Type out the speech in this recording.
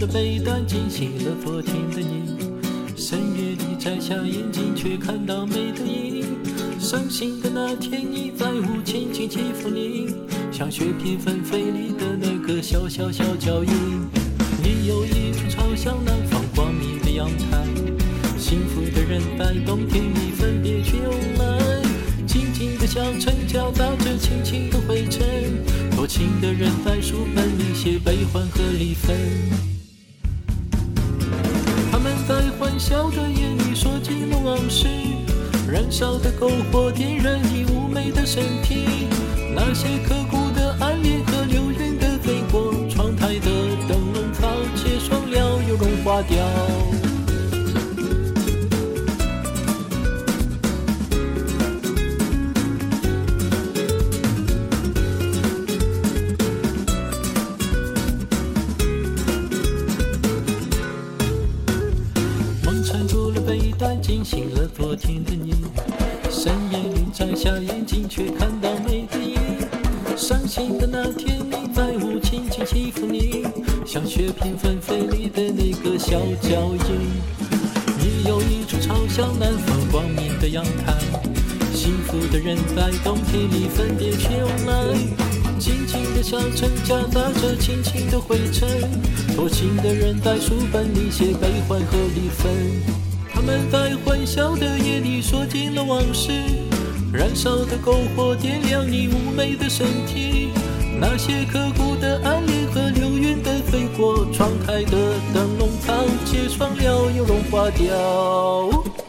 了被单，惊醒了昨天的你。深夜里摘下眼镜，却看到美的影。伤心的那天，你在乎轻轻欺负你，像雪片纷飞里的那个小小脚印。你有一处朝向南方光明的阳台，幸福的人在冬天里分别去慵懒，静静的像尘夹杂着轻轻的灰尘，多情的人在书本里写悲欢和离分。他们在欢笑的夜里说尽了往事，燃烧的篝火点燃你妩媚的身体，那些刻骨的暗恋和流云的飞过，窗台的灯笼早结霜了又融化掉。缠住了背带，惊醒了昨天的你。深夜里摘下眼镜，却看到美的影。伤心的那天，你在乎轻轻欺负你，像雪片纷飞里的那个小脚印。你有一处朝向南方光明的阳台，幸福的人在冬天里分别去慵懒，静静的小城夹杂着轻轻的灰尘，多情的人在书本里写悲欢和离分。他们在欢笑的夜里说尽了往事，燃烧的篝火点亮你妩媚的身体，那些刻骨的暗恋和流云的飞过，窗台的灯笼早结霜了又融化掉。